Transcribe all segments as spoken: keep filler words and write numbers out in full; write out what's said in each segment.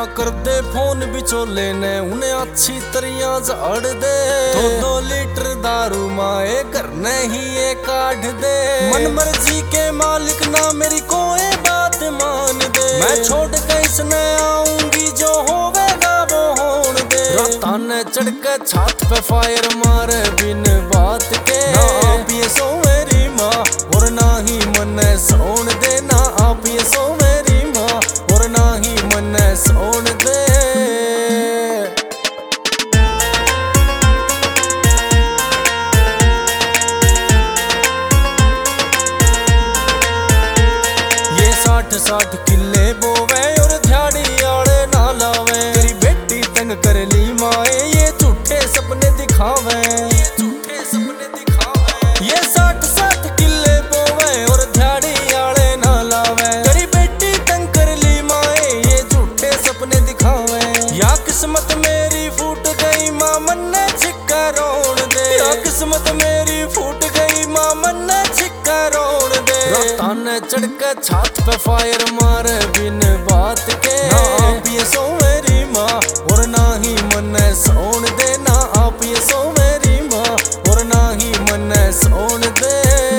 कर दे फोन बिचोले ने उन्हें अच्छी तरिया झाड़ दे। दो दो लीटर दारू माए घर नहीं ये काढ़ दे। मन मर्जी के मालिक ना मेरी कोई बात मान दे। मैं छोड़ के इसने आऊंगी जो होवेगा वो होन दे। राता ने चढ़ के छात पे फायर मारे बिन बात के। ना आप ये सो मेरी माँ और ना ही मन सोन दे। ना आप ये सो मेरी माँ और ना ही मन सोन दे। ये साठ साठ किले बोवे और ध्याड़ी आड़े ना लावे। तेरी बेटी तंग कर ली माए ये झूठे सपने दिखावे। ये झूठे सपने दिखावे। ये साठ साठ किले बोवे और ध्याड़ी आड़े ना लावे। तेरी बेटी तंग कर ली माए ये झूठे सपने दिखावे। या किस्मत मेरी फूट गई माँ मन्ने छिक्का रोन दे। या किस्मत मेरी फूट गई माँ मन्ने छिक्का रोन दे। राता ने चढ़ के छात पे फायर मारे बिन बात के। ना आप ये सो मेरी माँ और ना ही मन सोन दे। ना आप ये सो मेरी माँ और ना ही मन सोन दे।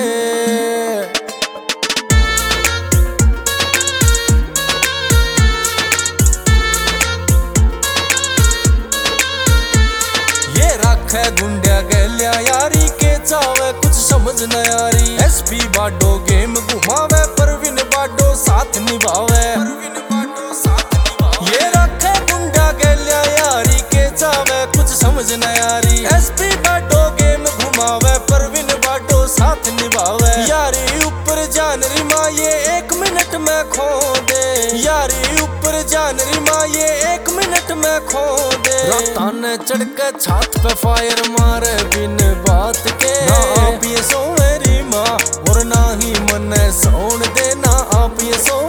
ये राखे गुंडिया गलिया यारी के चावे कुछ समझ न यारी। एसपी बाडो गेम घुमावे परवीन बाडो साथ निभावे। ये राखे गुंडिया गलिया यारी के चावे कुछ समझ न यारी। एसपी बाडो गेम घुमावे परवीन बाडो साथ निभावे। यारी ऊपर जान री माँ ये एक मिनट में खो दे। यारी ऊपर जान री माँ ये एक मिनट में खो दे। राता ने चढ़ के छात पे फायर मारे बिन बात के। ना आप ये सो मेरी माँ और ना ही मन सोन दे। ना आप ये सो